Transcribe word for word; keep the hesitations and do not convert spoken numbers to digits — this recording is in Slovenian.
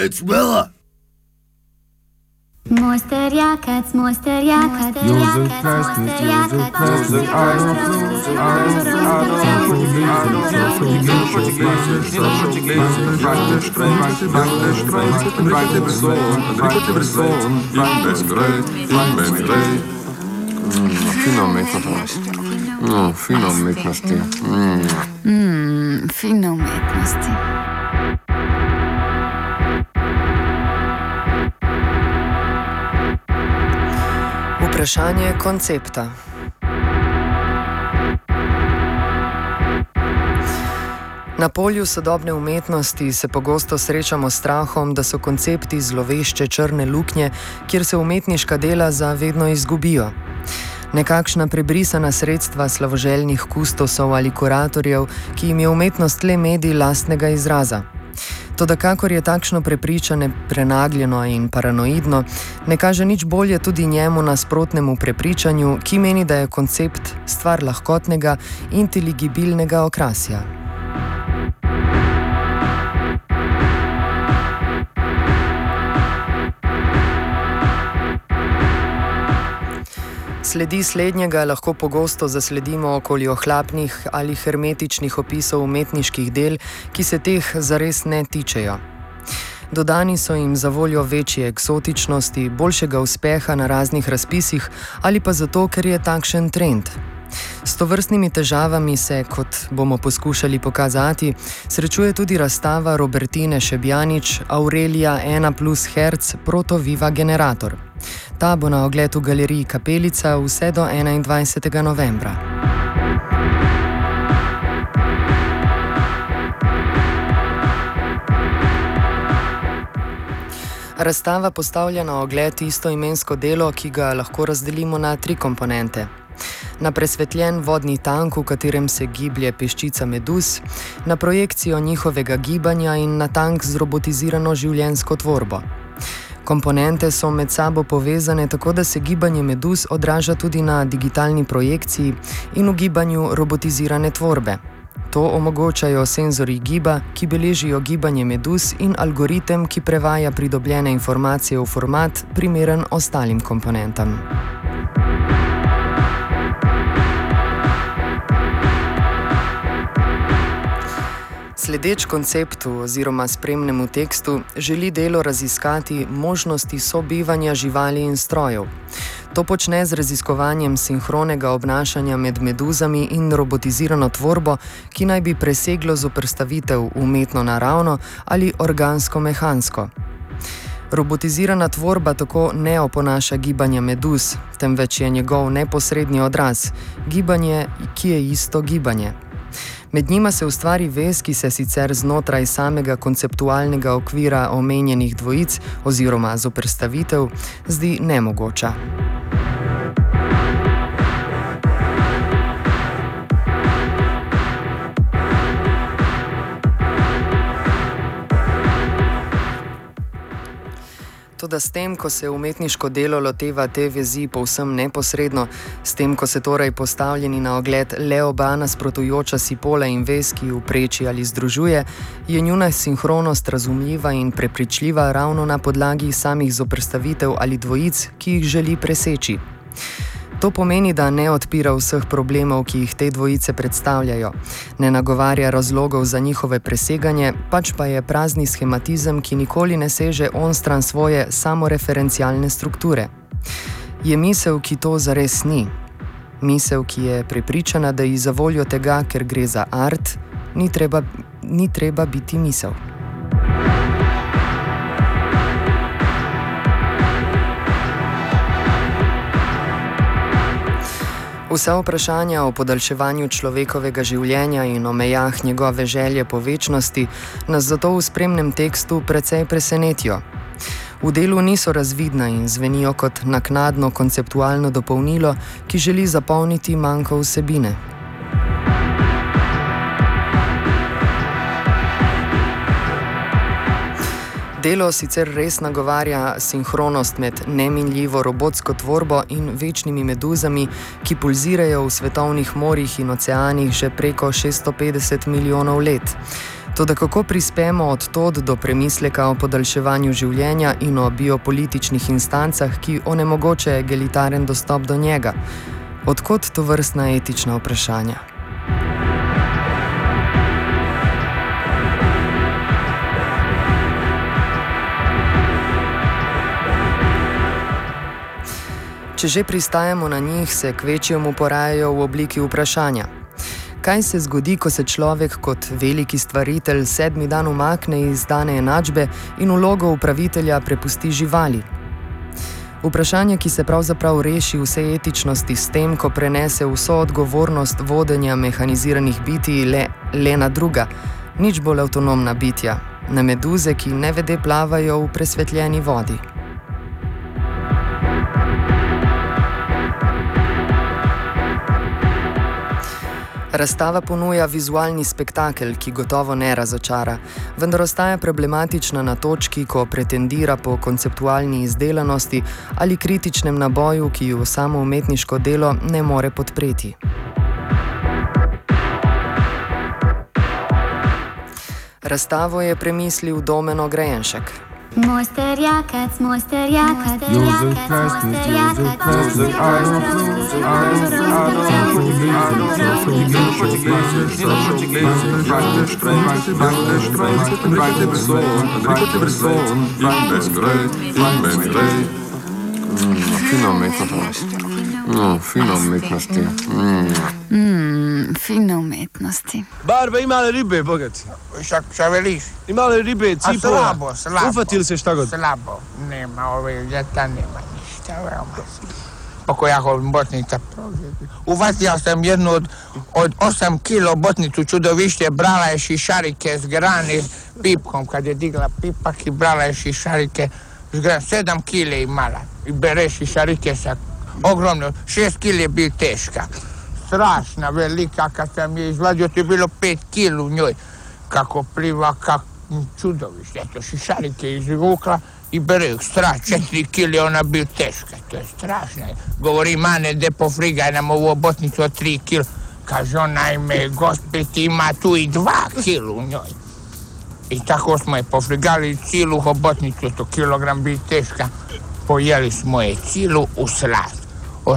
It's Willa! Mojster Jakac, Mojster Jakac, József Krásny, József Krásny, Fino umetnost. No, fino umetnosti. Mm, fino umetnosti. Vprašanje koncepta. Na polju sodobne umetnosti se pogosto srečamo s strahom, da so koncepti zlovešče črne luknje, kjer se umetniška dela za vedno izgubijo. Nekakšna prebrisana sredstva slavoželjnih kustosov ali kuratorjev, ki jim je umetnost le medij lastnega izraza. Toda kakor je takšno prepričanje prenagljeno in paranoidno, ne kaže nič bolje tudi njemu nasprotnemu prepričanju, ki meni, da je koncept stvar lahkotnega, inteligibilnega okrasja. Sledi slednjega lahko pogosto zasledimo okoli ohlapnih ali hermetičnih opisov umetniških del, ki se teh zares ne tičejo. Dodani so jim za voljo večje eksotičnosti, boljšega uspeha na raznih razpisih ali pa zato, ker je takšen trend. S tovrstnimi težavami se, kot bomo poskušali pokazati, srečuje tudi razstava Robertine Šebjanič Aurelija ena plus Herc Proto Viva Generator. Ta bo na ogled v galeriji Kapelica vse do enaindvajsetega novembra. Razstava postavlja na ogled istoimensko delo, ki ga lahko razdelimo na tri komponente. Na presvetljen vodni tank, v katerem se giblje peščica meduz, na projekcijo njihovega gibanja in na tank z robotizirano življenjsko tvorbo. Komponente so med sabo povezane tako, da se gibanje meduz odraža tudi na digitalni projekciji in v gibanju robotizirane tvorbe. To omogočajo senzorji giba, ki beležijo gibanje meduz, in algoritem, ki prevaja pridobljene informacije v format, primeren ostalim komponentam. Sledeč konceptu oziroma spremnemu tekstu želi delo raziskati možnosti sobivanja živali in strojev. To počne z raziskovanjem sinhronega obnašanja med meduzami in robotizirano tvorbo, ki naj bi preseglo zoperstavitev umetno-naravno ali organsko-mehansko. Robotizirana tvorba tako ne oponaša gibanja meduz, temveč je njegov neposredni odraz, gibanje, ki je isto gibanje. Med njima se ustvari vez, ki se sicer znotraj samega konceptualnega okvira omenjenih dvojic oziroma zoperstavitev zdi nemogoča. Toda s tem, ko se umetniško delo loteva te vezi povsem neposredno, s tem, ko se torej postavljeni na ogled le oba nasprotujoča si pola in vez, ki ju preči ali združuje, je njuna sinhronost razumljiva in prepričljiva ravno na podlagi samih zoperstavitev ali dvojic, ki jih želi preseči. To pomeni, da ne odpira vseh problemov, ki jih te dvojice predstavljajo, ne nagovarja razlogov za njihove preseganje, pač pa je prazni schematizem, ki nikoli ne seže onstran svoje samoreferencialne strukture. Je misel, ki to zares ni. Misel, ki je prepričana, da ji za voljo tega, ker gre za art, ni treba, ni treba biti misel. Vsa vprašanja o podaljševanju človekovega življenja in o mejah njegove želje po večnosti nas zato v spremnem tekstu precej presenetijo. V delu niso razvidna in zvenijo kot naknadno konceptualno dopolnilo, ki želi zapolniti manjko vsebine. Delo sicer res nagovarja sinhronost med neminljivo robotsko tvorbo in večnimi meduzami, ki pulzirajo v svetovnih morjih in oceanih že preko šeststo petdeset milijonov let. Toda kako prispemo od tod do premisleka o podaljševanju življenja in o biopolitičnih instancah, ki onemogočajo egalitaren dostop do njega? Odkot to vrstna etična vprašanja? Če že pristajamo na njih, se kvečjemu porajajo v obliki vprašanja. Kaj se zgodi, ko se človek kot veliki stvaritelj sedmi dan umakne iz dane enačbe in vlogo upravitelja prepusti živali? Vprašanje, ki se pravzaprav reši vse etičnosti s tem, ko prenese vso odgovornost vodenja mehaniziranih bitij le, le na druga, nič bolj avtonomna bitja, na meduze, ki nevede plavajo v presvetljeni vodi. Razstava ponuja vizualni spektakel, ki gotovo ne razočara, vendar ostaja problematična na točki, ko pretendira po konceptualni izdelanosti ali kritičnem naboju, ki jo samo umetniško delo ne more podpreti. Razstavo je premislil Domen Ograjenšek. Mojster Jakac, mojster Jakac, Jozef Krasnik, Jozef Krasnik, Arno Plus, Arno Fino umetnost. No, fino umetnosti. Mm, fino umetnosti. Barbe, imale ribe, bogat. Šta veliš? Imale ribe, A cipola. slabo, slabo. Ufatil se šta god? Slabo. Nema ove ljeta, nema ništa, veoma. Poko jako botnica. Uvatio sam jednu od, od osam kilo botnicu čudovište, brala je šišarike s grane pipkom, kad je digla pipak i brala je šišarike s grane, sedam kile imala. I bere šišarike sa ogromno, šest kile je bil teška. Strašna, velika, kad sam je izvadio, to je bilo pet kil u njoj. Kako pliva, kako čudovište. Eto, šišarike izvukla i bere ih, straš, četiri kile, ona bil teška. To je strašno. Govori, mane, de pofrigaj nam ovu obotnicu od tri kil. Kaže, ona ime, gospet, ima tu i dva kil u njoj. I tako smo je pofrigali cilu hobotnicu, to kilogram bil teška. Pojeli smo je cilu u slast.